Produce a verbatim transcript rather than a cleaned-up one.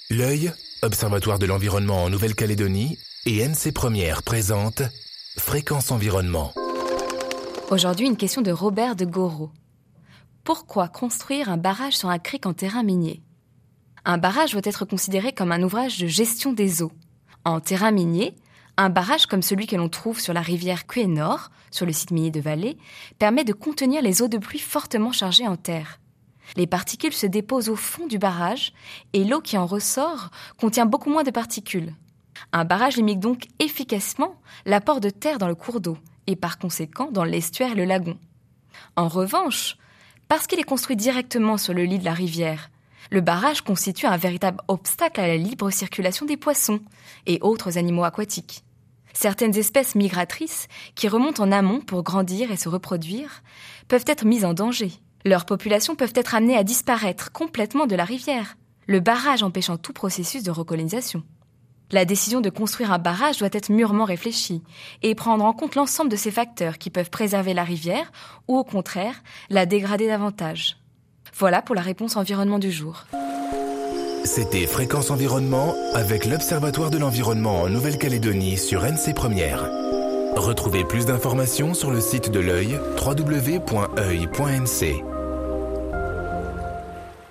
L'Œil, Observatoire de l'environnement en Nouvelle-Calédonie, et N C Première présente Fréquence Environnement. Aujourd'hui, une question de Robert de Gouraud. Pourquoi construire un barrage sur un crique en terrain minier ? Un barrage doit être considéré comme un ouvrage de gestion des eaux. En terrain minier, un barrage comme celui que l'on trouve sur la rivière Cuénor, sur le site minier de Vallée, permet de contenir les eaux de pluie fortement chargées en terre. Les particules se déposent au fond du barrage et l'eau qui en ressort contient beaucoup moins de particules. Un barrage limite donc efficacement l'apport de terre dans le cours d'eau et par conséquent dans l'estuaire et le lagon. En revanche, parce qu'il est construit directement sur le lit de la rivière, le barrage constitue un véritable obstacle à la libre circulation des poissons et autres animaux aquatiques. Certaines espèces migratrices qui remontent en amont pour grandir et se reproduire peuvent être mises en danger. Leurs populations peuvent être amenées à disparaître complètement de la rivière, le barrage empêchant tout processus de recolonisation. La décision de construire un barrage doit être mûrement réfléchie et prendre en compte l'ensemble de ces facteurs qui peuvent préserver la rivière ou au contraire la dégrader davantage. Voilà pour la réponse environnement du jour. C'était Fréquence Environnement avec l'Observatoire de l'environnement en Nouvelle-Calédonie sur N C Première. Retrouvez plus d'informations sur le site de l'Œil, w w w point œil point n c.